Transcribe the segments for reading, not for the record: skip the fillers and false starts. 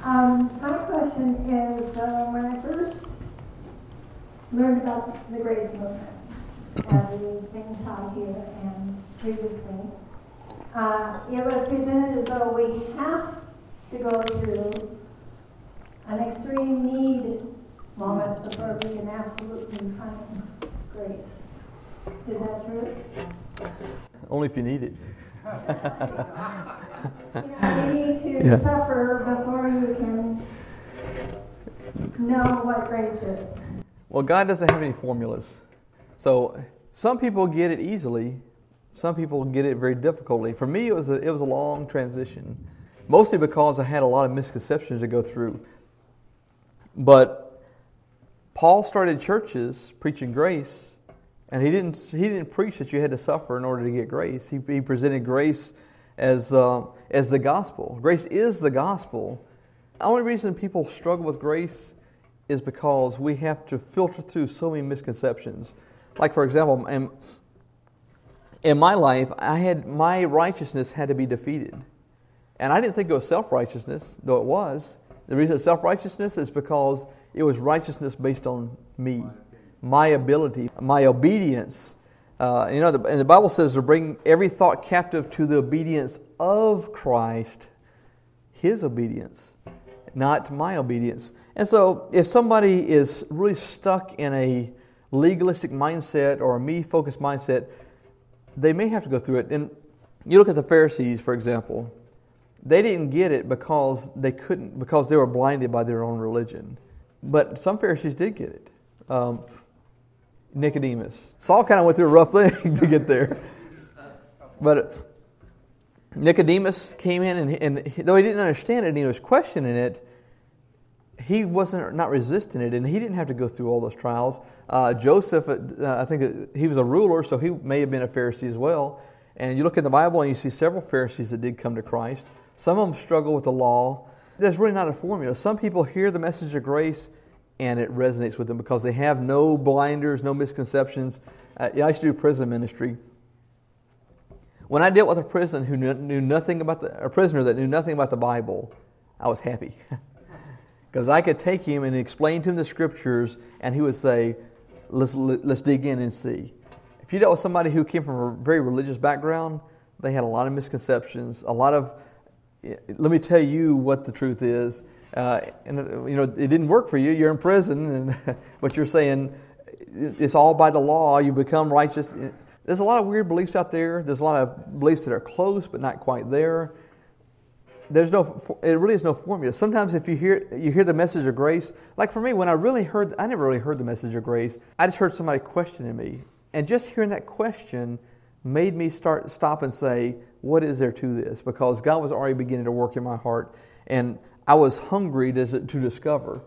My question is, when I first learned about the grace movement, as it is being taught here and previously, it was presented as though we have to go through an extreme need moment before we can absolutely find grace. Is that true? Only if you need it. You need to suffer before you can know what grace is. Well, God doesn't have any formulas. So some people get it easily. Some people get it very difficultly. For me, it was a long transition, mostly because I had a lot of misconceptions to go through. But Paul started churches preaching grace, and he didn't preach that you had to suffer in order to get grace. He presented grace as the gospel. Grace is the gospel. The only reason people struggle with grace is because we have to filter through so many misconceptions. Like, for example, in my life, my righteousness had to be defeated. And I didn't think it was self-righteousness, though it was. The reason it's self-righteousness is because it was righteousness based on me, my ability, my obedience. And the Bible says to bring every thought captive to the obedience of Christ, His obedience, not my obedience. And so if somebody is really stuck in a legalistic mindset or a me-focused mindset, they may have to go through it. And you look at the Pharisees, for example. They didn't get it because they couldn't, because they were blinded by their own religion. But some Pharisees did get it. Nicodemus. Saul kind of went through a rough thing to get there. But Nicodemus came in, and though he didn't understand it and he was questioning it, he wasn't not resisting it, and he didn't have to go through all those trials. Joseph, I think he was a ruler, so he may have been a Pharisee as well. And you look in the Bible and you see several Pharisees that did come to Christ. Some of them struggle with the law. There's really not a formula. Some people hear the message of grace and it resonates with them because they have no blinders, no misconceptions. I used to do prison ministry. When I dealt with a prisoner who knew nothing about a prisoner that knew nothing about the Bible, I was happy. Because I could take him and explain to him the Scriptures, and he would say, let's dig in and see. If you dealt with somebody who came from a very religious background, they had a lot of misconceptions, let me tell you what the truth is. It didn't work for you. You're in prison, but you're saying it's all by the law. You become righteous. There's a lot of weird beliefs out there. There's a lot of beliefs that are close but not quite there. It really is no formula. Sometimes if you hear the message of grace, like for me, when I never really heard the message of grace. I just heard somebody questioning me. And just hearing that question made me stop and say, what is there to this? Because God was already beginning to work in my heart, and I was hungry to discover.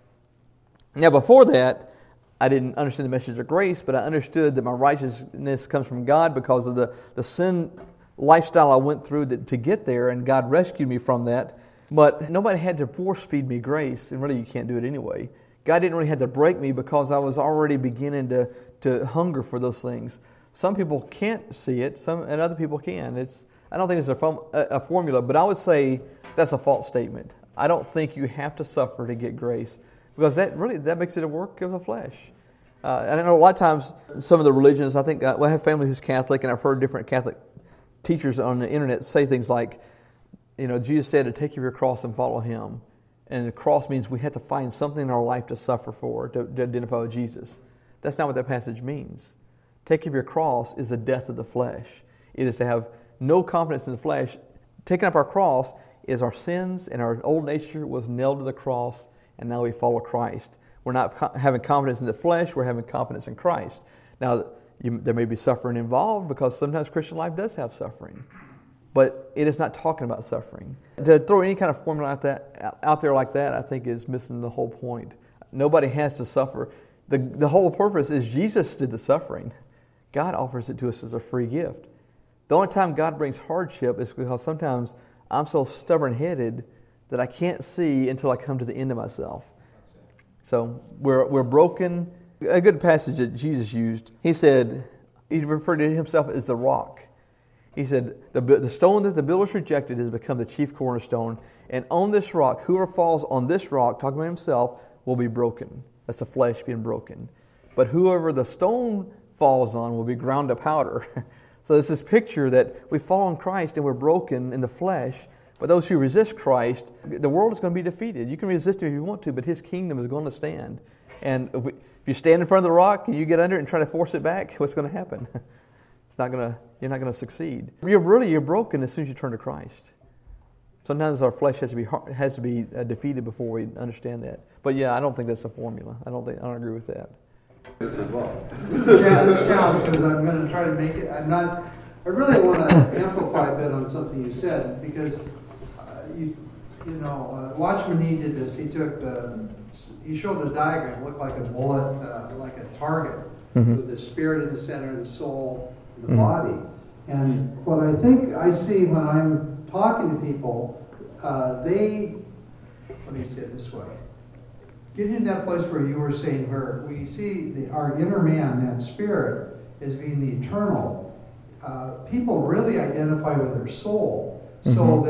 Now, before that, I didn't understand the message of grace, but I understood that my righteousness comes from God because of the sin lifestyle I went through to get there, and God rescued me from that. But nobody had to force feed me grace, and really you can't do it anyway. God didn't really have to break me because I was already beginning to hunger for those things. Some people can't see it, and other people can. I don't think it's a formula, but I would say that's a false statement. I don't think you have to suffer to get grace, because that makes it a work of the flesh. And I know a lot of times some of the religions, I think, I have family who's Catholic, and I've heard different Catholic teachers on the internet say things like, Jesus said to take up your cross and follow Him. And the cross means we have to find something in our life to suffer for, to identify with Jesus. That's not what that passage means. Take up your cross is the death of the flesh. It is to have no confidence in the flesh. Taking up our cross is our sins and our old nature was nailed to the cross, and now we follow Christ. We're not having confidence in the flesh, we're having confidence in Christ. Now, there may be suffering involved because sometimes Christian life does have suffering. But it is not talking about suffering. To throw any kind of formula out there like that, I think is missing the whole point. Nobody has to suffer. The whole purpose is Jesus did the suffering. God offers it to us as a free gift. The only time God brings hardship is because sometimes I'm so stubborn-headed that I can't see until I come to the end of myself. So we're broken. A good passage that Jesus used, He said, He referred to Himself as the rock. He said, the stone that the builders rejected has become the chief cornerstone. And on this rock, whoever falls on this rock, talking about himself, will be broken. That's the flesh being broken. But whoever the stone falls on will be ground to powder. So it's this picture that we fall on Christ and we're broken in the flesh. But those who resist Christ, the world is going to be defeated. You can resist him if you want to, but his kingdom is going to stand. And if you stand in front of the rock and you get under it and try to force it back, what's going to happen? You're not going to succeed. You're broken as soon as you turn to Christ. Sometimes our flesh has to be defeated before we understand that. But yeah, I don't think that's a formula. I don't agree with that. This is a challenge because I'm going to try to make it. I really want to amplify a bit on something you said because Watchman Nee did this. He showed the diagram. It looked like a bullet, like a target with the spirit in the center, the soul, and the body. And what I think I see when I'm talking to people, let me say it this way. Getting in that place where you were saying where we see our inner man, that spirit, as being the eternal, people really identify with their soul. So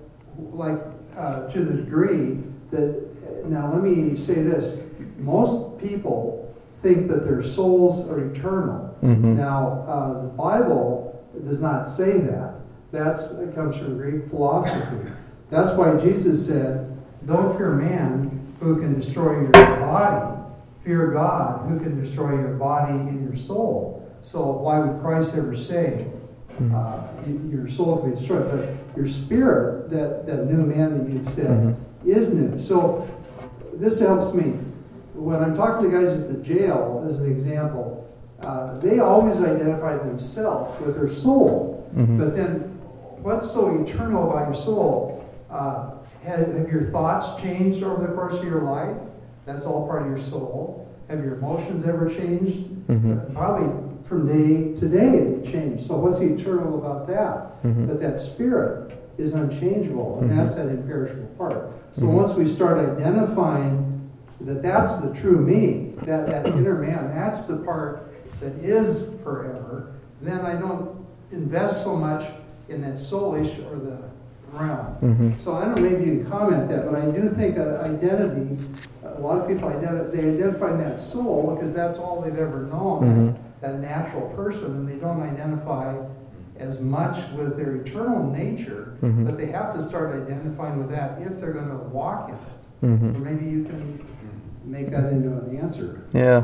that, to the degree that, now let me say this, most people think that their souls are eternal. Now, the Bible does not say that. That comes from Greek philosophy. That's why Jesus said, don't fear man who can destroy your body. Fear God who can destroy your body and your soul. So why would Christ ever say your soul can be destroyed? But your spirit, that new man that you said, is new. So this helps me. When I'm talking to guys at the jail, as an example, they always identify themselves with their soul. But then what's so eternal about your soul? Have your thoughts changed over the course of your life? That's all part of your soul. Have your emotions ever changed? Probably from day to day they change. So what's eternal about that? But that spirit is unchangeable, and that's that imperishable part. So once we start identifying that that's the true me, that inner man, that's the part that is forever, then I don't invest so much in that soulish or the realm. So I don't know, maybe you can comment that, but I do think identity, a lot of people they identify that soul because that's all they've ever known, that natural person, and they don't identify as much with their eternal nature, but they have to start identifying with that if they're going to walk in it. Or maybe you can make that into an answer. Yeah.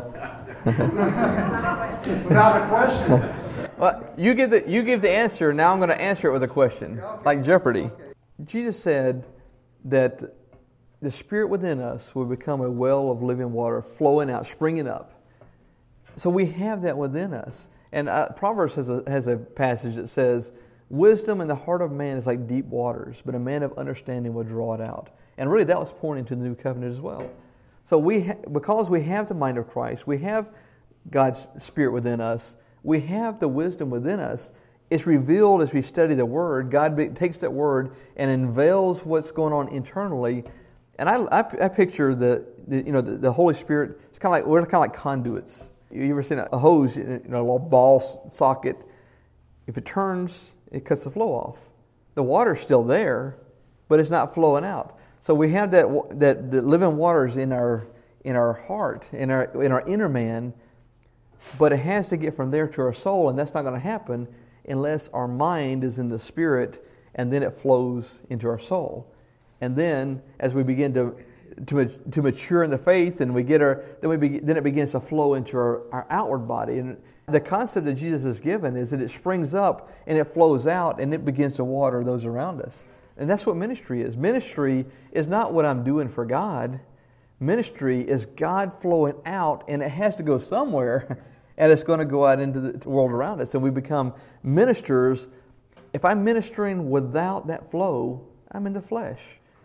Without a question. Well, you give the answer. Now I'm going to answer it with a question, like Jeopardy. Okay. Jesus said that the Spirit within us will become a well of living water, flowing out, springing up. So we have that within us. And Proverbs has a passage that says, "Wisdom in the heart of man is like deep waters, but a man of understanding will draw it out." And really, that was pointing to the new covenant as well. So because we have the mind of Christ, we have God's Spirit within us. We have the wisdom within us. It's revealed as we study the Word. God takes that Word and unveils what's going on internally. And I picture the Holy Spirit. It's we're kind of like conduits. You ever seen a hose, a little ball socket? If it turns, it cuts the flow off. The water's still there, but it's not flowing out. So we have that the living waters in our heart, in our inner man. But it has to get from there to our soul, and that's not going to happen unless our mind is in the Spirit, and then it flows into our soul. And then, as we begin to mature in the faith, and then it begins to flow into our outward body. And the concept that Jesus has given is that it springs up and it flows out, and it begins to water those around us. And that's what ministry is. Ministry is not what I'm doing for God. Ministry is God flowing out, and it has to go somewhere, and it's going to go out into the world around us. And we become ministers. If I'm ministering without that flow, I'm in the flesh.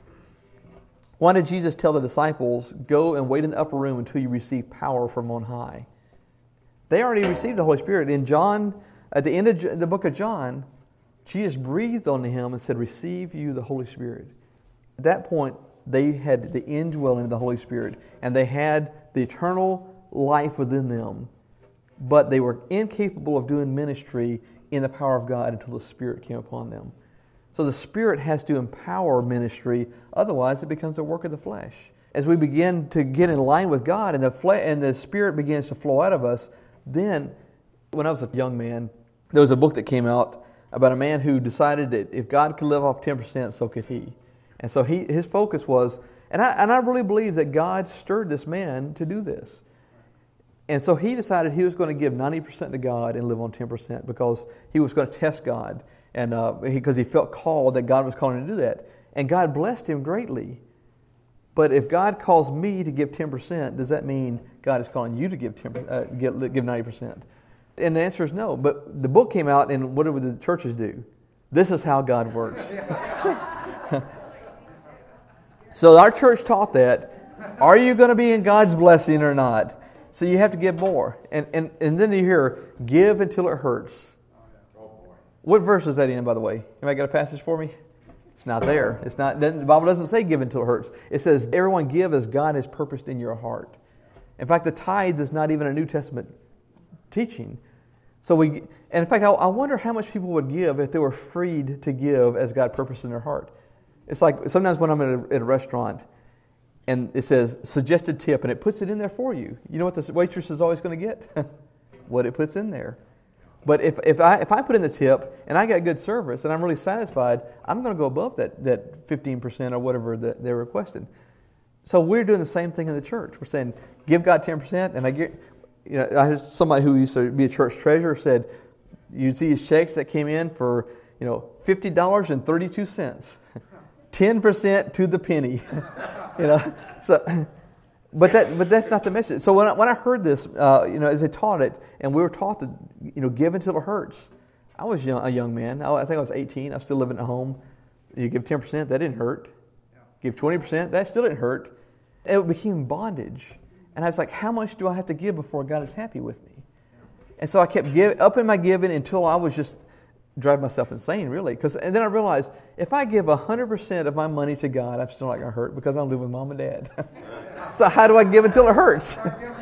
Why did Jesus tell the disciples, "Go and wait in the upper room until you receive power from on high"? They already received the Holy Spirit. In John, at the end of the book of John, Jesus breathed on him and said, "Receive you the Holy Spirit." At that point, they had the indwelling of the Holy Spirit, and they had the eternal life within them, but they were incapable of doing ministry in the power of God until the Spirit came upon them. So the Spirit has to empower ministry, otherwise it becomes a work of the flesh. As we begin to get in line with God and the Spirit begins to flow out of us, then, when I was a young man, there was a book that came out about a man who decided that if God could live off 10%, so could he. And so his focus was, and I really believe that God stirred this man to do this. And so he decided he was going to give 90% to God and live on 10% because he was going to test God, and because he felt called that God was calling him to do that. And God blessed him greatly. But if God calls me to give 10%, does that mean God is calling you to give 90%? And the answer is no. But the book came out, and what do the churches do? This is how God works. So our church taught that. Are you going to be in God's blessing or not? So you have to give more. And then you hear, give until it hurts. What verse is that in, by the way? Anybody got a passage for me? It's not there. It's not. The Bible doesn't say give until it hurts. It says everyone give as God has purposed in your heart. In fact, the tithe is not even a New Testament teaching. And in fact, I wonder how much people would give if they were freed to give as God purposed in their heart. It's like sometimes when I'm at a restaurant and it says suggested tip and it puts it in there for you. You know what the waitress is always going to get? What it puts in there. But if I put in the tip and I got good service and I'm really satisfied, I'm going to go above that 15% or whatever that they're requesting. So we're doing the same thing in the church. We're saying give God 10%, and I heard somebody who used to be a church treasurer said you'd see his checks that came in for $50.32, 10% to the penny, So, but that's not the message. So when I heard this, as they taught it, and we were taught to give until it hurts. I was a young man. I think I was 18. I was still living at home. You give 10%, that didn't hurt. Give 20%, that still didn't hurt. It became bondage. And I was like, how much do I have to give before God is happy with me? And so I kept upping my giving until I was just driving myself insane, really. And then I realized, if I give 100% of my money to God, I'm still not going to hurt because I live with mom and dad. So how do I give until it hurts?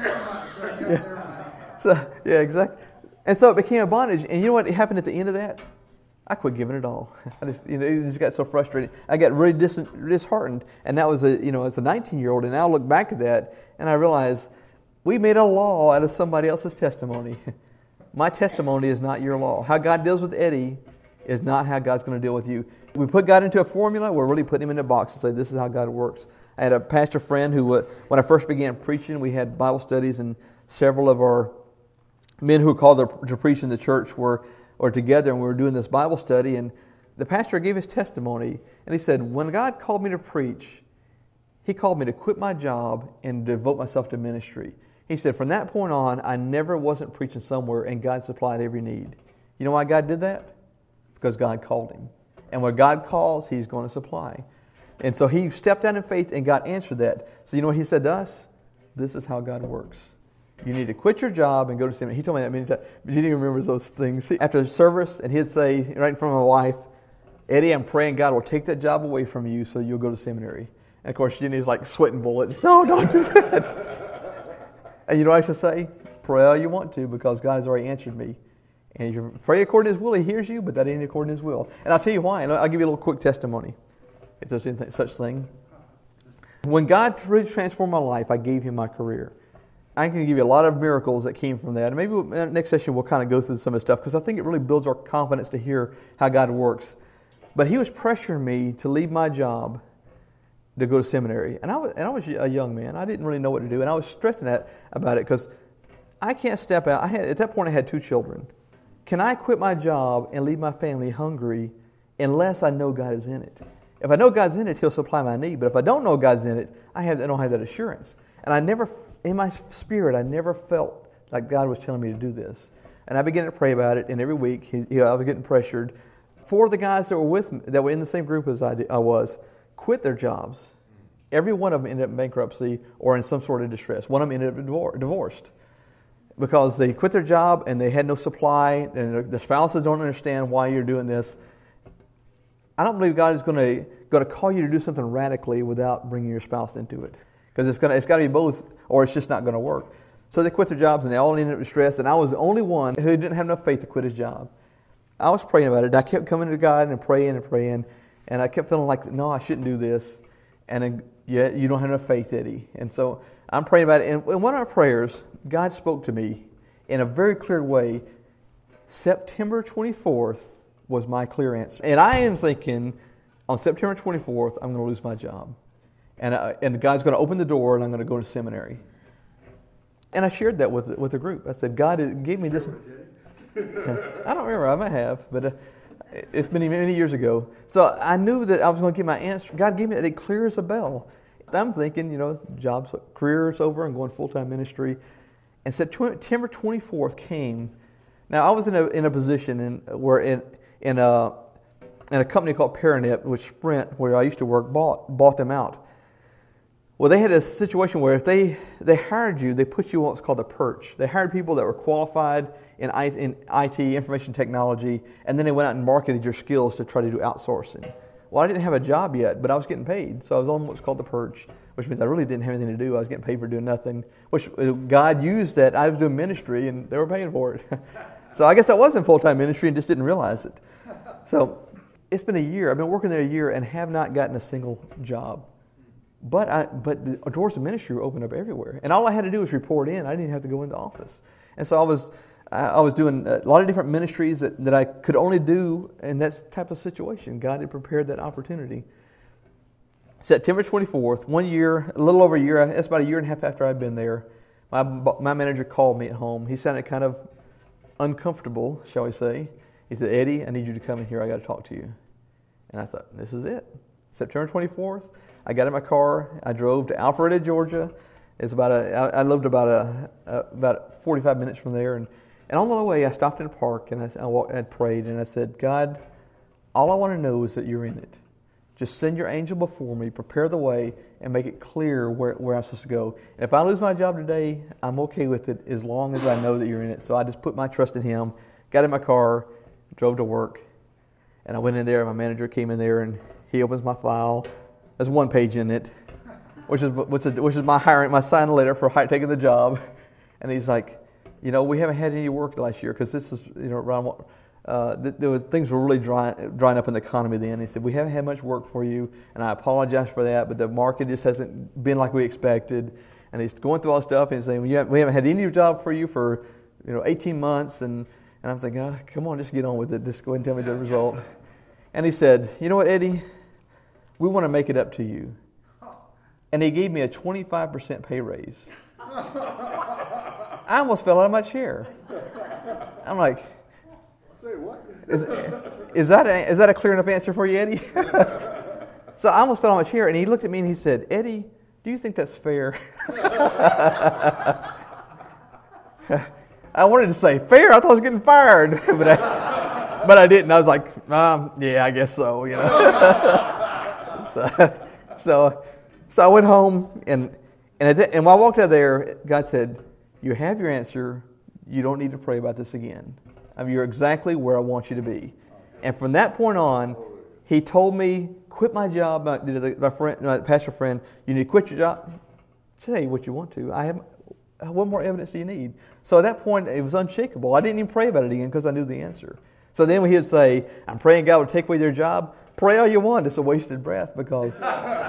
Yeah, exactly. And so it became a bondage. And you know what happened at the end of that? I quit giving it all. It just got so frustrated. I got really disheartened. And that was as a 19-year-old. And now I look back at that and I realize we made a law out of somebody else's testimony. My testimony is not your law. How God deals with Eddie is not how God's going to deal with you. We put God into a formula, we're really putting him in a box and say, this is how God works. I had a pastor friend who, when I first began preaching, we had Bible studies, and several of our men who were called to preach in the church were together, and we were doing this Bible study, and the pastor gave his testimony, and he said, when God called me to preach, he called me to quit my job and devote myself to ministry. He said, from that point on, I never wasn't preaching somewhere, and God supplied every need. You know why God did that? Because God called him. And when God calls, he's going to supply. And so he stepped out in faith, and God answered that. So you know what he said to us? This is how God works. You need to quit your job and go to seminary. He told me that many times, but you didn't remember those things. After the service, and he'd say, right in front of my wife, Eddie, I'm praying God will take that job away from you so you'll go to seminary. And of course, Jenny's like sweating bullets. No, don't do that. And you know what I should say? Pray all you want to, because God has already answered me. And if you pray according to His will, He hears you, but that ain't according to His will. And I'll tell you why. And I'll give you a little quick testimony, if there's anything, such thing. When God really transformed my life, I gave Him my career. I can give you a lot of miracles that came from that. And maybe next session we'll kind of go through some of the stuff, because I think it really builds our confidence to hear how God works. But He was pressuring me to leave my job to go to seminary. And I was a young man. I didn't really know what to do. And I was stressing about it, because I can't step out. At that point I had 2 children. Can I quit my job and leave my family hungry unless I know God is in it? If I know God's in it, He'll supply my need. But if I don't know God's in it, I don't have that assurance. And I never, in my spirit, I never felt like God was telling me to do this. And I began to pray about it, and every week I was getting pressured. 4 of the guys that were with me, that were in the same group as I was, quit their jobs. Every one of them ended up in bankruptcy or in some sort of distress. One of them ended up divorced, because they quit their job and they had no supply, and the spouses don't understand why you're doing this. I don't believe God is going to call you to do something radically without bringing your spouse into it, because it's got to be both, or it's just not going to work. So they quit their jobs, and they all ended up in stress, and I was the only one who didn't have enough faith to quit his job. I was praying about it. And I kept coming to God and praying, and I kept feeling like, no, I shouldn't do this. And then, yeah, you don't have enough faith, Eddie. And so I'm praying about it. And in one of our prayers, God spoke to me in a very clear way. September 24th was my clear answer. And I am thinking, on September 24th, I'm going to lose my job. And God's going to open the door, and I'm going to go to seminary. And I shared that with the group. I said, God gave me this. I don't remember. I might have, but it's been many years ago. So I knew that I was going to get my answer. God gave me that clear as a bell. I'm thinking, career is over. I'm going full-time ministry. And September 24th came. Now I was in a position in a company called Paranet, which Sprint, where I used to work, bought them out. Well, they had a situation where if they hired you, they put you on what's called a perch. They hired people that were qualified in IT, information technology, and then they went out and marketed your skills to try to do outsourcing. Well, I didn't have a job yet, but I was getting paid. So I was on what's called the perch, which means I really didn't have anything to do. I was getting paid for doing nothing, which God used that. I was doing ministry, and they were paying for it. So I guess I was in full-time ministry and just didn't realize it. So it's been a year. I've been working there a year and have not gotten a single job. But the doors of ministry were opened up everywhere, and all I had to do was report in. I didn't even have to go into the office, and so I was doing a lot of different ministries that I could only do in that type of situation. God had prepared that opportunity. September 24th, 1 year, a little over a year. That's about a year and a half after I'd been there. My manager called me at home. He sounded kind of uncomfortable, shall we say. He said, "Eddie, I need you to come in here. I got to talk to you." And I thought, this is it. September 24th. I got in my car. I drove to Alpharetta, Georgia. It's I lived about 45 minutes from there, and on the way I stopped in a park and I prayed and I said, God, all I want to know is that you're in it. Just send your angel before me, prepare the way, and make it clear where I'm supposed to go. And if I lose my job today, I'm okay with it as long as I know that you're in it. So I just put my trust in Him. Got in my car, drove to work, and I went in there. My manager came in there and he opens my file. There's one page in it, which is my sign letter for taking the job, and he's like, we haven't had any work last year because this is around. Things were really drying up in the economy then. He said, we haven't had much work for you, and I apologize for that, but the market just hasn't been like we expected. And he's going through all this stuff and he's saying, we haven't had any job for you for 18 months, and I'm thinking, come on, just get on with it. Just go ahead and tell me the result. And he said, you know what, Eddie? We want to make it up to you. And he gave me a 25% pay raise. I almost fell out of my chair. I'm like, say what? Is that a clear enough answer for you, Eddie? So I almost fell out of my chair, and he looked at me and he said, Eddie, do you think that's fair? I wanted to say, fair? I thought I was getting fired. But I didn't. I was like, yeah, I guess so, So I went home, and while I walked out of there, God said, you have your answer. You don't need to pray about this again. You're exactly where I want you to be. And from that point on, He told me, quit my job. My pastor friend, you need to quit your job. Say what you want to. What more evidence do you need? So at that point, it was unshakable. I didn't even pray about it again because I knew the answer. So then when He would say, I'm praying God would take away their job, pray all you want. It's a wasted breath because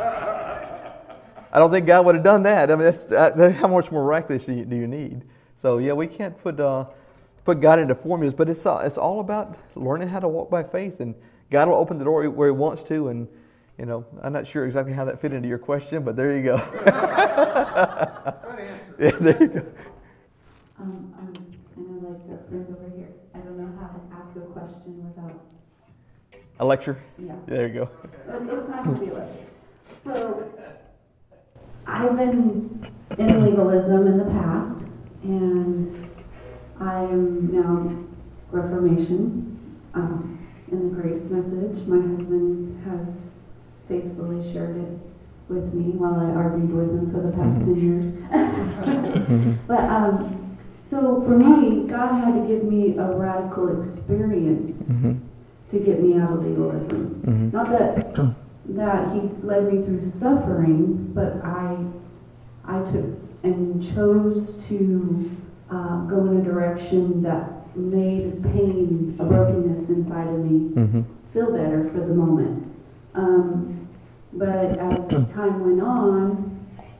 I don't think God would have done that. I mean, that's how much more miraculous do you need? So yeah, we can't put God into formulas, but it's all about learning how to walk by faith, and God will open the door where He wants to. And I'm not sure exactly how that fit into your question, but there you go. Good answer. Yeah, there you go. I'm kind of like a friend over here. I don't know how to ask a question without A lecture? Yeah. There you go. It's not going to be a lecture. So, I've been in legalism in the past, and I am now Reformation in the grace message. My husband has faithfully shared it with me while I argued with him for the past 10 years. But so for me, God had to give me a radical experience to get me out of legalism. Not that He led me through suffering, but I took and chose to go in a direction that made pain, a brokenness inside of me, feel better for the moment. But as time went on,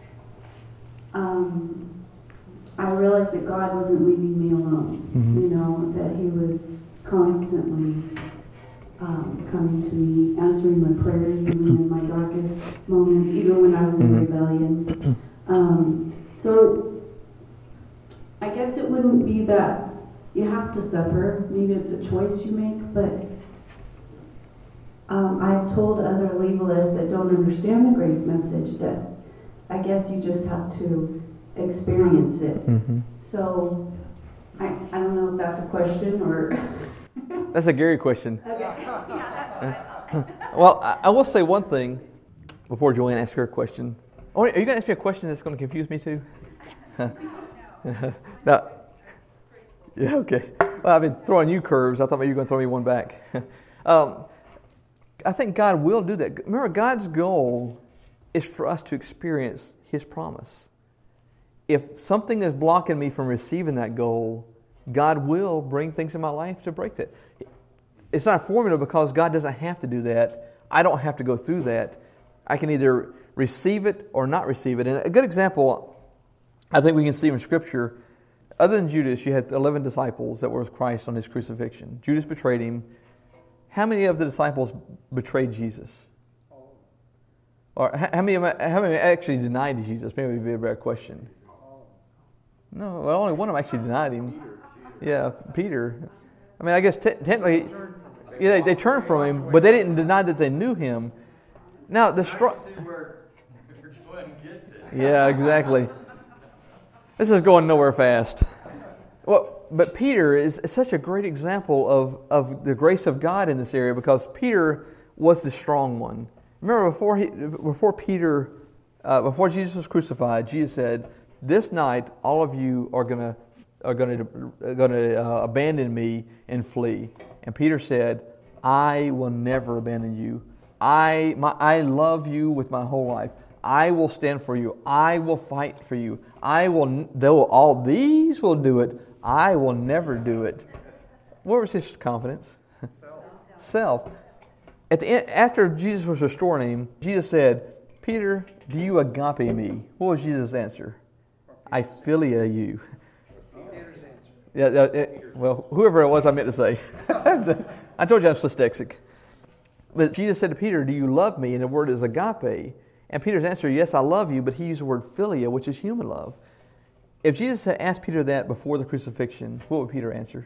I realized that God wasn't leaving me alone. You know, that He was constantly coming to me, answering my prayers, even in my darkest moments, even when I was in rebellion. So I guess it wouldn't be that you have to suffer. Maybe it's a choice you make, but I've told other legalists that don't understand the grace message that I guess you just have to experience it. So I don't know if that's a question or... That's a Gary question. Okay. Yeah, that's Well, I will say one thing before Joanne asks her question. Oh, are you going to ask me a question that's going to confuse me too? No. Yeah, okay. Well, I've been throwing you curves. I thought maybe you were going to throw me one back. I think God will do that. Remember, God's goal is for us to experience His promise. If something is blocking me from receiving that goal, God will bring things in my life to break that. It's not a formula because God doesn't have to do that. I don't have to go through that. I can either receive it or not receive it. And a good example, I think we can see in Scripture, other than Judas, you had 11 disciples that were with Christ on His crucifixion. Judas betrayed Him. How many of the disciples betrayed Jesus? Or how many actually denied Jesus? Maybe it would be a better question. No, well, only one of them actually denied Him. Yeah, Peter. I mean, I guess technically, yeah, they turned from Him, but they didn't deny that they knew Him. Now, the yeah, exactly. This is going nowhere fast. Well, but Peter is such a great example of the grace of God in this area because Peter was the strong one. Remember, before Jesus was crucified, Jesus said, "This night, all of you are going to abandon me and flee." And Peter said, "I will never abandon you. I love you with my whole life. I will stand for you. I will fight for you. Though all these will do it, I will never do it." What was his confidence? Self. At the end, after Jesus was restoring him, Jesus said, "Peter, do you agape me?" What was Jesus' answer? "I philia you." Peter's answer. Yeah. Well, whoever it was, I meant to say. I told you I'm dyslexic. But Jesus said to Peter, "Do you love me?" And the word is agape. And Peter's answer, "Yes, I love you," but he used the word philia, which is human love. If Jesus had asked Peter that before the crucifixion, what would Peter answer?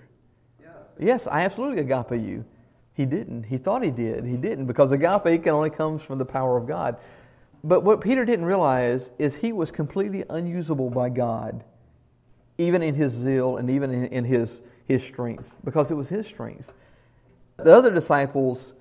Yes, I absolutely agape you. He didn't. He thought he did. He didn't, because agape can only comes from the power of God. But what Peter didn't realize is he was completely unusable by God, even in his zeal and even in his strength, because it was his strength. The other disciples,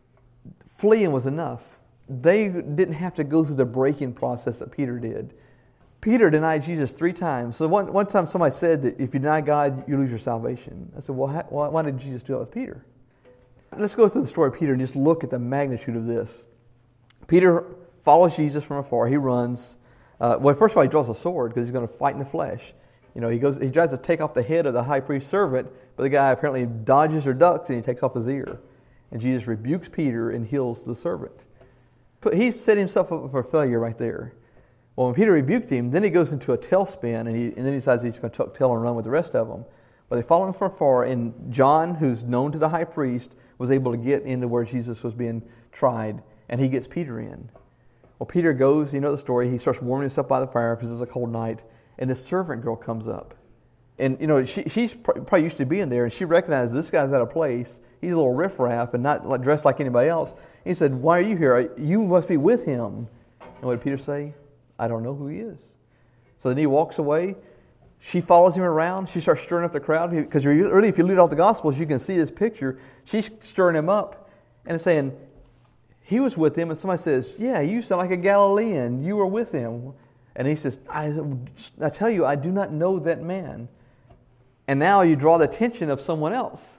fleeing was enough. They didn't have to go through the breaking process that Peter did. Peter denied Jesus 3 times. So one time somebody said that if you deny God, you lose your salvation. I said, well, why did Jesus do that with Peter? Let's go through the story of Peter and just look at the magnitude of this. Peter follows Jesus from afar. He runs. First of all, he draws a sword because he's going to fight in the flesh. You know, he tries to take off the head of the high priest's servant, but the guy apparently dodges or ducks and he takes off his ear. And Jesus rebukes Peter and heals the servant. But he set himself up for failure right there. Well, when Peter rebuked him, then he goes into a tailspin and then he decides he's going to tuck tail and run with the rest of them. But they follow him from afar, and John, who's known to the high priest, was able to get into where Jesus was being tried, and he gets Peter in. Well, Peter goes, you know the story, he starts warming himself by the fire because it's a cold night, and this servant girl comes up. And, you know, she's probably used to being there, and she recognizes this guy's out of place. He's a little riffraff and not dressed like anybody else. He said, "Why are you here? You must be with him." And what did Peter say? "I don't know who he is." So then he walks away. She follows him around. She starts stirring up the crowd. Because really, if you read all the Gospels, you can see this picture. She's stirring him up and saying, he was with him. And somebody says, "Yeah, you sound like a Galilean. You were with him." And he says, I tell you, I do not know that man. And now you draw the attention of someone else.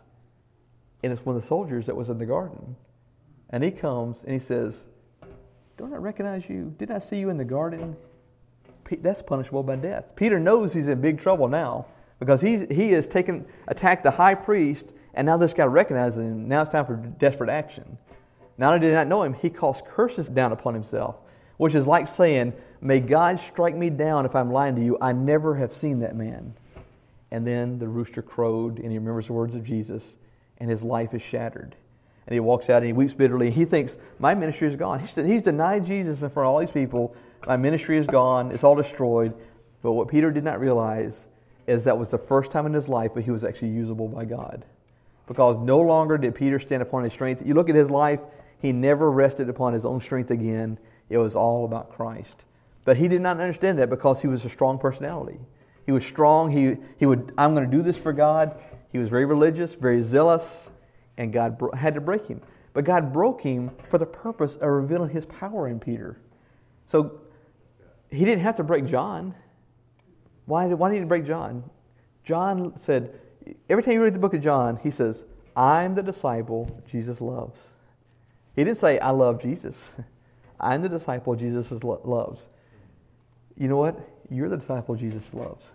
And it's one of the soldiers that was in the garden. And he comes and he says, "Don't I recognize you? Did I see you in the garden?" That's punishable by death. Peter knows he's in big trouble now Because he has attacked the high priest, and now this guy recognizes him. Now it's time for desperate action. Not only did he not know him, he calls curses down upon himself, which is like saying, may God strike me down if I'm lying to you. I never have seen that man. And then the rooster crowed, and he remembers the words of Jesus, and his life is shattered. And he walks out and he weeps bitterly. He thinks, my ministry is gone. He's denied Jesus in front of all these people. My ministry is gone. It's all destroyed. But what Peter did not realize is that was the first time in his life that he was actually usable by God. Because no longer did Peter stand upon his strength. You look at his life, he never rested upon his own strength again. It was all about Christ. But he did not understand that because he was a strong personality. He was strong. I'm going to do this for God. He was very religious, very zealous, and God had to break him. But God broke him for the purpose of revealing His power in Peter. So He didn't have to break John. Why did He break John? John said, every time you read the book of John, he says, I'm the disciple Jesus loves. He didn't say, I love Jesus. I'm the disciple Jesus loves. You know what? You're the disciple Jesus loves.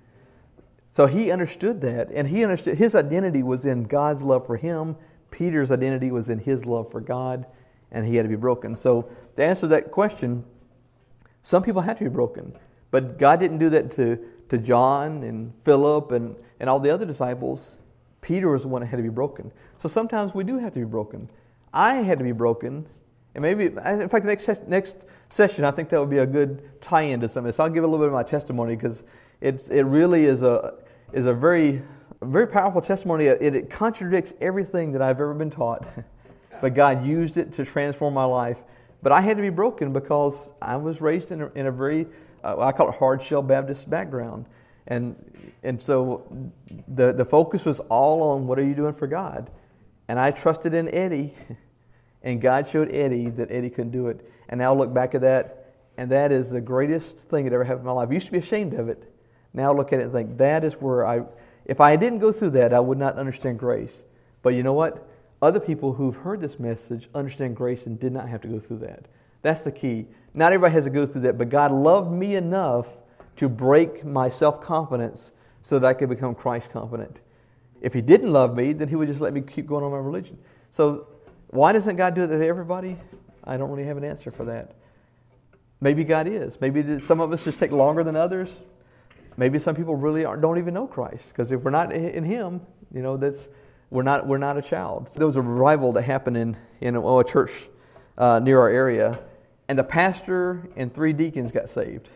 So he understood that, and he understood his identity was in God's love for him. Peter's identity was in his love for God, and he had to be broken. So to answer that question, some people had to be broken. But God didn't do that to John and Philip and all the other disciples. Peter was the one that had to be broken. So sometimes we do have to be broken. I had to be broken. And maybe, in fact, the next session, I think that would be a good tie-in to some of this. I'll give a little bit of my testimony because it really is a very powerful testimony. It contradicts everything that I've ever been taught. But God used it to transform my life. But I had to be broken because I was raised in a very, I call it hard-shell Baptist background. And so the focus was all on what are you doing for God? And I trusted in Eddie. And God showed Eddie that Eddie couldn't do it. And now I look back at that, and that is the greatest thing that ever happened in my life. I used to be ashamed of it. Now I look at it and think, that is where if I didn't go through that, I would not understand grace. But you know what? Other people who've heard this message understand grace and did not have to go through that. That's the key. Not everybody has to go through that, but God loved me enough to break my self-confidence so that I could become Christ-confident. If He didn't love me, then He would just let me keep going on my religion. So why doesn't God do it to everybody? I don't really have an answer for that. Maybe God is. Maybe some of us just take longer than others. Maybe some people really don't even know Christ, because if we're not in Him, we're not a child. There was a revival that happened in a church near our area, and the pastor and 3 deacons got saved.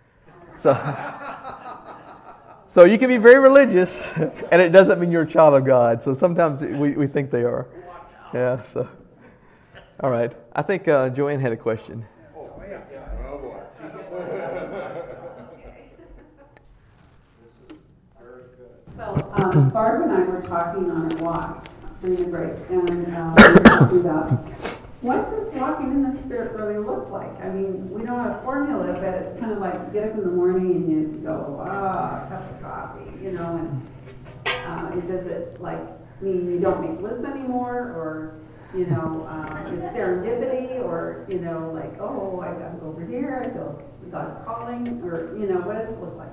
So you can be very religious, and it doesn't mean you're a child of God. So sometimes we think they are. Yeah. So, all right. I think Joanne had a question. Well, Barb and I were talking on a walk during the break, and we were talking about what does walking in the Spirit really look like? I mean, we don't have a formula, but it's kind of like you get up in the morning and you go, a cup of coffee, and does it like mean you don't make lists anymore, or it's serendipity, or like, oh, I got to go over here, I feel God calling, or what does it look like?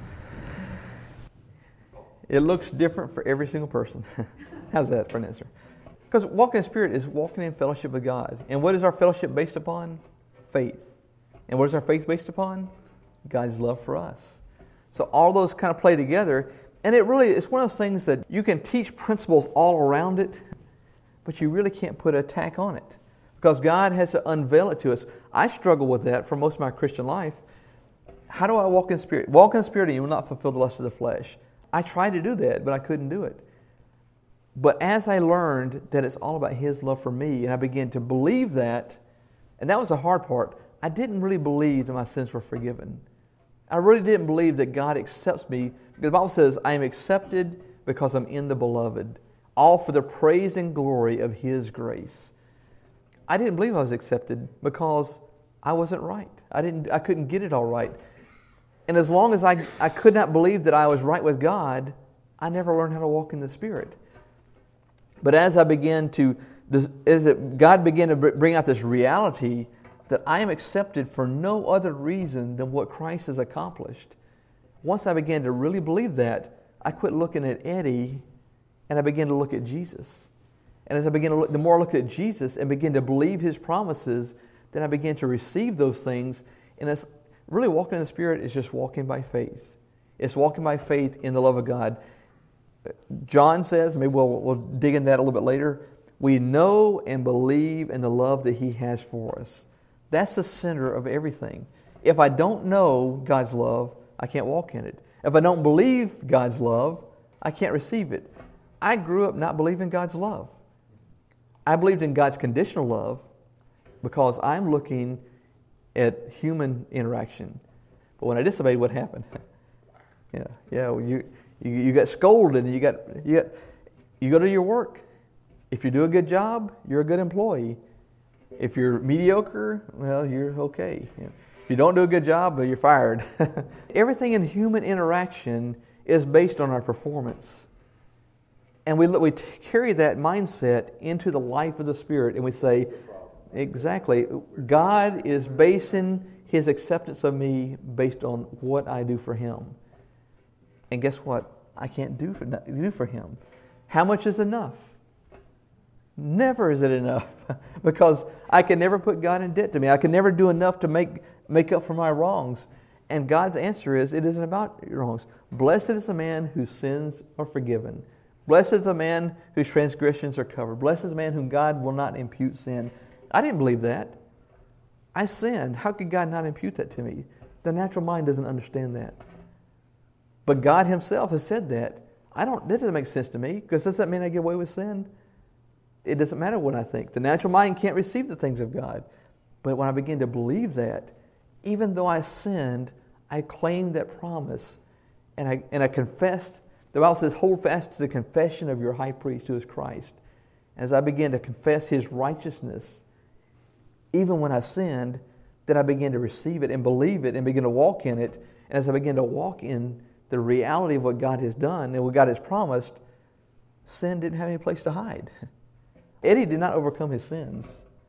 It looks different for every single person. How's that for an answer? Because walking in the Spirit is walking in fellowship with God. And what is our fellowship based upon? Faith. And what is our faith based upon? God's love for us. So all those kind of play together. And it's one of those things that you can teach principles all around it, but you really can't put a tack on it. Because God has to unveil it to us. I struggle with that for most of my Christian life. How do I walk in the Spirit? Walk in the Spirit and you will not fulfill the lust of the flesh. I tried to do that, but I couldn't do it. But as I learned that it's all about His love for me, and I began to believe that, and that was the hard part, I didn't really believe that my sins were forgiven. I really didn't believe that God accepts me. The Bible says, I am accepted because I'm in the Beloved, all for the praise and glory of His grace. I didn't believe I was accepted because I wasn't right. I couldn't get it all right. And as long as I could not believe that I was right with God, I never learned how to walk in the Spirit. But as God began to bring out this reality that I am accepted for no other reason than what Christ has accomplished. once I began to really believe that, I quit looking at Eddie and I began to look at Jesus. And as I began to look, the more I looked at Jesus and began to believe His promises, then I began to receive those things. And it's really walking in the Spirit is just walking by faith. It's walking by faith in the love of God. John says, maybe we'll dig into that a little bit later, we know and believe in the love that He has for us. That's the center of everything. If I don't know God's love, I can't walk in it. If I don't believe God's love, I can't receive it. I grew up not believing God's love. I believed in God's conditional love because I'm looking at human interaction. But when I disobeyed, what happened? You got scolded, and you go to your work. If you do a good job, you're a good employee. If you're mediocre, well, you're okay. If you don't do a good job, well, you're fired. Everything in human interaction is based on our performance. And we carry that mindset into the life of the Spirit, and we say, exactly, God is basing His acceptance of me based on what I do for Him. And guess what? I can't do for Him. How much is enough? Never is it enough, because I can never put God in debt to me. I can never do enough to make up for my wrongs. And God's answer is, it isn't about your wrongs. Blessed is the man whose sins are forgiven. Blessed is the man whose transgressions are covered. Blessed is the man whom God will not impute sin. I didn't believe that. I sinned. How could God not impute that to me? The natural mind doesn't understand that. But God Himself has said that. That doesn't make sense to me, because does that mean I get away with sin? It doesn't matter what I think. The natural mind can't receive the things of God. But when I begin to believe that, even though I sinned, I claimed that promise, and I confessed. The Bible says, hold fast to the confession of your high priest, who is Christ. As I began to confess His righteousness, even when I sinned, then I began to receive it and believe it and begin to walk in it. And as I began to walk in the reality of what God has done and what God has promised, sin didn't have any place to hide. Eddie did not overcome his sins.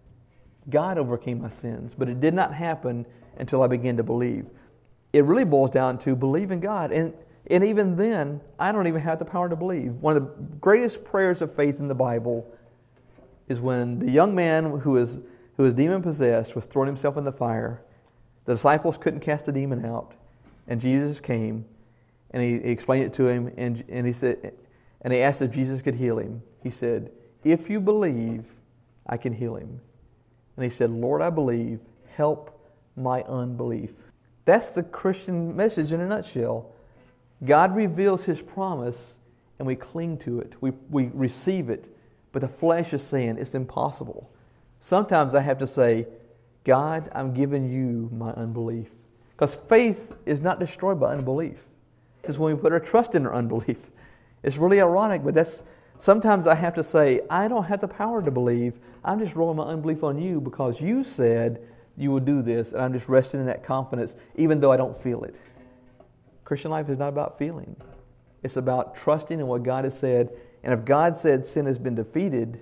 God overcame my sins, but it did not happen until I began to believe. It really boils down to believe in God. And even then, I don't even have the power to believe. One of the greatest prayers of faith in the Bible is when the young man who was demon-possessed was throwing himself in the fire. The disciples couldn't cast the demon out, and Jesus came, and he explained it to him, and he said, and he asked if Jesus could heal him. He said, "If you believe, I can heal him." And he said, "Lord, I believe. Help my unbelief." That's the Christian message in a nutshell. God reveals His promise, and we cling to it. We receive it, but the flesh is saying it's impossible. Sometimes I have to say, God, I'm giving you my unbelief. Because faith is not destroyed by unbelief. Because when we put our trust in our unbelief, it's really ironic, but sometimes I have to say, I don't have the power to believe. I'm just rolling my unbelief on you because you said you will do this, and I'm just resting in that confidence, even though I don't feel it. Christian life is not about feeling. It's about trusting in what God has said. And if God said sin has been defeated,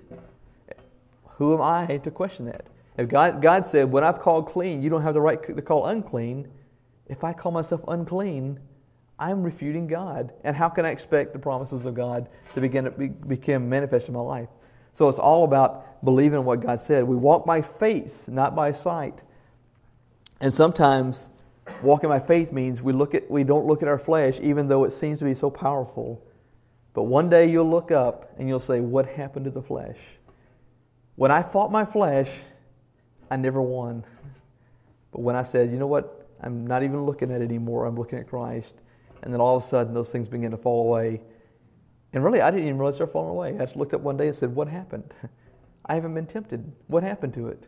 who am I to question that? If God said, when I've called clean, you don't have the right to call unclean. If I call myself unclean, I'm refuting God. And how can I expect the promises of God to become manifest in my life? So it's all about believing in what God said. We walk by faith, not by sight. And sometimes walking by faith means we don't look at our flesh, even though it seems to be so powerful. But one day you'll look up and you'll say, what happened to the flesh? When I fought my flesh, I never won. But when I said, you know what, I'm not even looking at it anymore, I'm looking at Christ. And then all of a sudden those things begin to fall away. And really, I didn't even realize they're falling away. I just looked up one day and said, what happened? I haven't been tempted. What happened to it?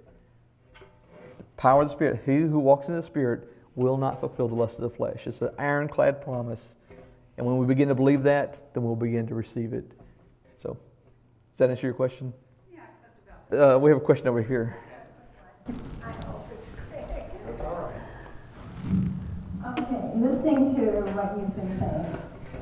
Power of the Spirit. He who walks in the Spirit will not fulfill the lust of the flesh. It's an ironclad promise. And when we begin to believe that, then we'll begin to receive it. So, does that answer your question? Yeah, except about we have a question over here. I hope it's quick. That's all right. Okay, listening to what you've been saying,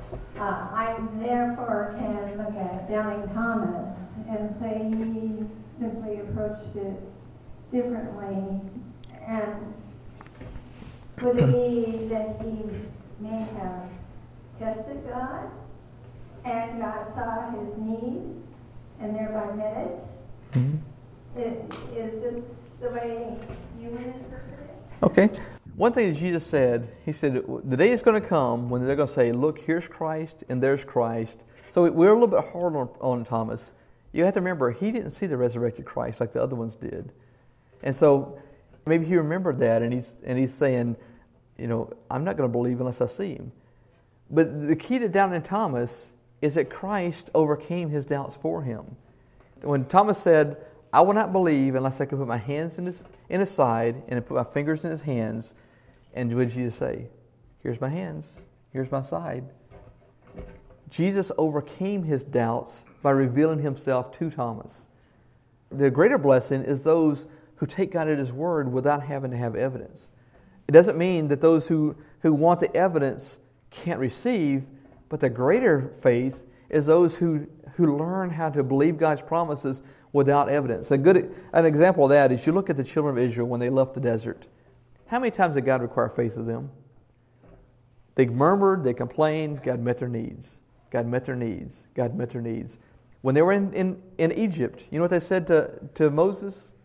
I therefore can look at Doubting Thomas and say he simply approached it differently. And would it be that he may have tested God, and God saw his need, and thereby met it. Is this the way you would interpret it? Okay. One thing that Jesus said, he said, the day is going to come when they're going to say, look, here's Christ and there's Christ. So we're a little bit hard on Thomas. You have to remember, he didn't see the resurrected Christ like the other ones did. And so maybe he remembered that, and he's saying, I'm not going to believe unless I see him. But the key to doubting Thomas is that Christ overcame his doubts for him. When Thomas said, I will not believe unless I can put my hands in his side and put my fingers in his hands. And what did Jesus say? Here's my hands. Here's my side. Jesus overcame his doubts by revealing himself to Thomas. The greater blessing is those who take God at his word without having to have evidence. It doesn't mean that those who want the evidence can't receive, but the greater faith is those who learn how to believe God's promises without evidence. An example of that is you look at the children of Israel when they left the desert. How many times did God require faith of them? They murmured, they complained, God met their needs. God met their needs. God met their needs. When they were in Egypt, you know what they said to Moses?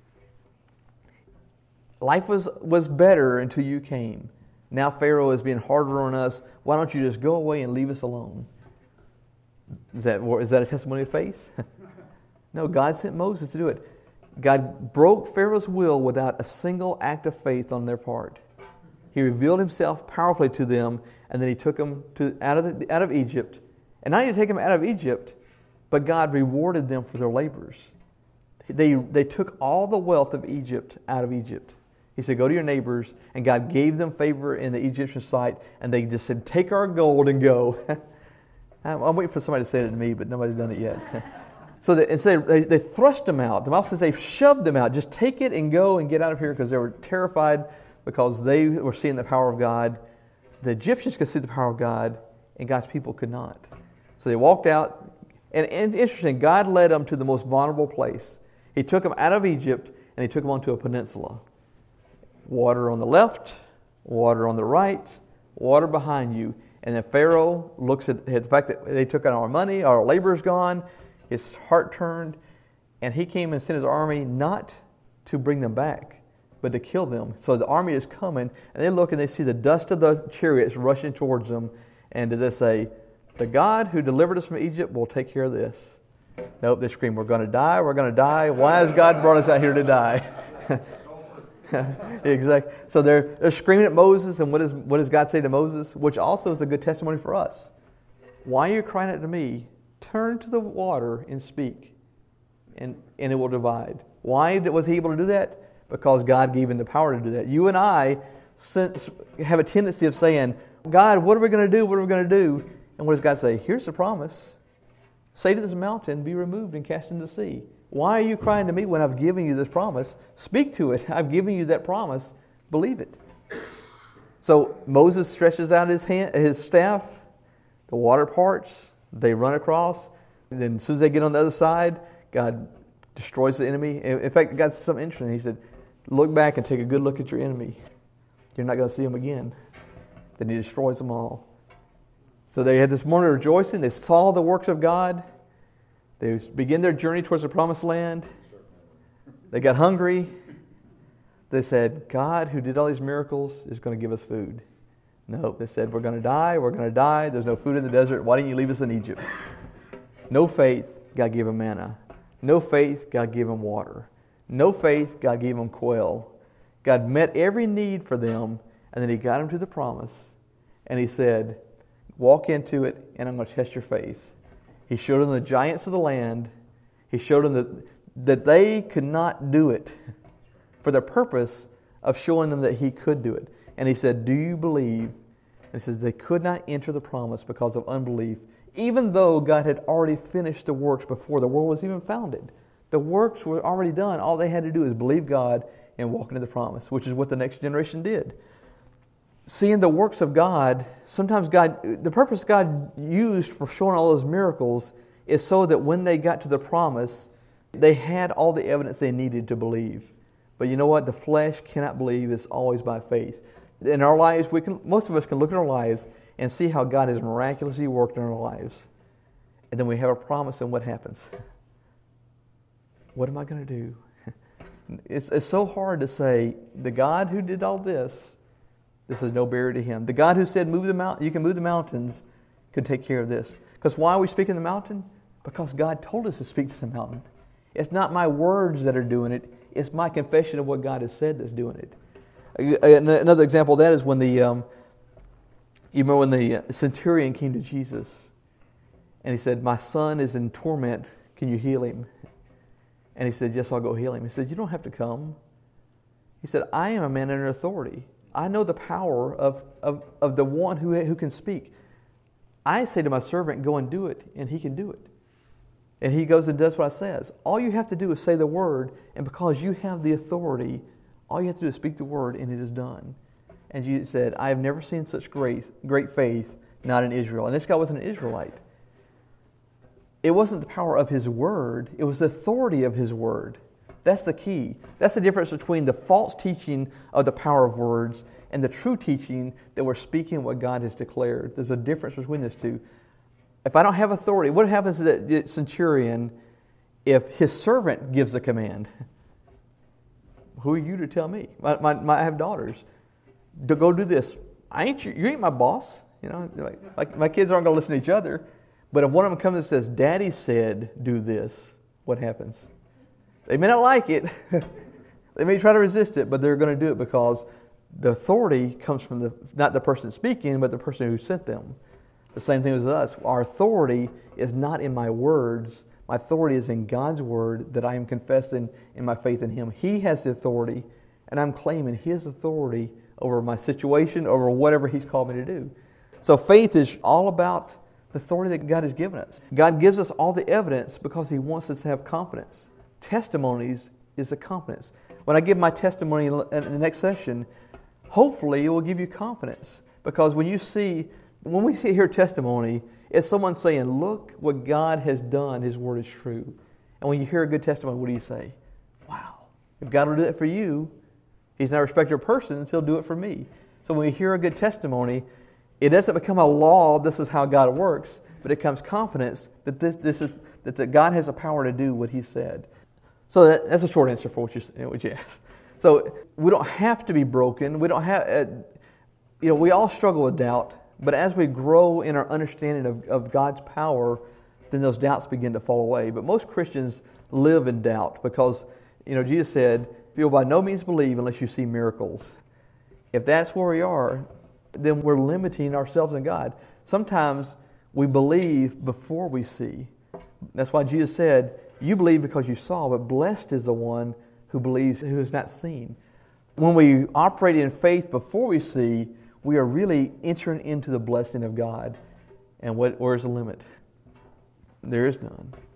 Life was better until you came. Now Pharaoh is being harder on us. Why don't you just go away and leave us alone? Is that a testimony of faith? No, God sent Moses to do it. God broke Pharaoh's will without a single act of faith on their part. He revealed himself powerfully to them, and then he took them out of Egypt. And not only did he take them out of Egypt, but God rewarded them for their labors. They took all the wealth of Egypt out of Egypt. He said, go to your neighbors, and God gave them favor in the Egyptian sight, and they just said, take our gold and go. I'm waiting for somebody to say it to me, but nobody's done it yet. So they thrust them out. The Bible says they shoved them out. Just take it and go and get out of here, because they were terrified because they were seeing the power of God. The Egyptians could see the power of God, and God's people could not. So they walked out. And interesting, God led them to the most vulnerable place. He took them out of Egypt, and he took them onto a peninsula. Water on the left, water on the right, water behind you. And then Pharaoh looks at the fact that they took out our money, our labor is gone. His heart turned, and he came and sent his army not to bring them back, but to kill them. So the army is coming, and they look and they see the dust of the chariots rushing towards them. And they say, the God who delivered us from Egypt will take care of this. Nope, they scream, we're going to die, we're going to die. Why has God brought us out here to die? Exactly. So they're screaming at Moses, and what does God say to Moses? Which also is a good testimony for us. Why are you crying out to me? Turn to the water and speak, and it will divide. Why was he able to do that? Because God gave him the power to do that. You and I have a tendency of saying, God, what are we going to do? What are we going to do? And what does God say? Here's the promise. Say to this mountain, be removed and cast into the sea. Why are you crying to me when I've given you this promise? Speak to it. I've given you that promise. Believe it. So Moses stretches out his staff. The water parts. They run across. And then as soon as they get on the other side, God destroys the enemy. In fact, God said something interesting. He said, look back and take a good look at your enemy. You're not going to see him again. Then he destroys them all. So they had this morning of rejoicing. They saw the works of God. They began their journey towards the promised land. They got hungry. They said, God, who did all these miracles, is going to give us food. No, they said, we're going to die. We're going to die. There's no food in the desert. Why didn't you leave us in Egypt? No faith, God gave them manna. No faith, God gave them water. No faith, God gave them quail. God met every need for them, and then he got them to the promise. And he said, walk into it, and I'm going to test your faith. He showed them the giants of the land. He showed them that they could not do it for the purpose of showing them that he could do it. And he said, do you believe? And he says they could not enter the promise because of unbelief, even though God had already finished the works before the world was even founded. The works were already done. All they had to do is believe God and walk into the promise, which is what the next generation did. Seeing the works of God, sometimes the purpose God used for showing all those miracles is so that when they got to the promise, they had all the evidence they needed to believe. But you know what? The flesh cannot believe. It's always by faith. In our lives, most of us can look at our lives and see how God has miraculously worked in our lives. And then we have a promise, and what happens? What am I going to do? It's so hard to say, the God who did all this is no barrier to Him. The God who said, you can move the mountains, could take care of this. Because why are we speaking the mountain? Because God told us to speak to the mountain. It's not my words that are doing it. It's my confession of what God has said that's doing it. Another example of that is when you remember when the centurion came to Jesus and he said, my son is in torment. Can you heal him? And he said, yes, I'll go heal him. He said, you don't have to come. He said, I am a man under authority. I know the power of the one who can speak. I say to my servant, go and do it, and he can do it. And he goes and does what I says. All you have to do is say the word, and because you have the authority, all you have to do is speak the word, and it is done. And Jesus said, I have never seen such great faith, not in Israel. And this guy wasn't an Israelite. It wasn't the power of his word, it was the authority of his word. That's the key. That's the difference between the false teaching of the power of words and the true teaching that we're speaking what God has declared. There's a difference between those two. If I don't have authority, what happens to that centurion if his servant gives the command? Who are you to tell me? I have daughters. To go do this. You ain't my boss. You know, like my kids aren't going to listen to each other. But if one of them comes and says, Daddy said do this, what happens? They may not like it. They may try to resist it, but they're going to do it because the authority comes from not the person speaking, but the person who sent them. The same thing as us. Our authority is not in my words. My authority is in God's word that I am confessing in my faith in Him. He has the authority, and I'm claiming His authority over my situation, over whatever He's called me to do. So faith is all about the authority that God has given us. God gives us all the evidence because He wants us to have confidence. Testimonies is the confidence. When I give my testimony in the next session, hopefully it will give you confidence. Because when we hear testimony, it's someone saying, look what God has done, His word is true. And when you hear a good testimony, what do you say? Wow, if God will do that for you, He's not a respecter of persons, He'll do it for me. So when we hear a good testimony, it doesn't become a law, this is how God works, but it becomes confidence that that God has the power to do what He said. So that's a short answer for what you asked. So we don't have to be broken. We don't have, we all struggle with doubt, but as we grow in our understanding of God's power, then those doubts begin to fall away. But most Christians live in doubt because, Jesus said, you'll by no means believe unless you see miracles. If that's where we are, then we're limiting ourselves in God. Sometimes we believe before we see. That's why Jesus said, you believe because you saw, but blessed is the one who believes who has not seen. When we operate in faith before we see, we are really entering into the blessing of God. And where's the limit? There is none.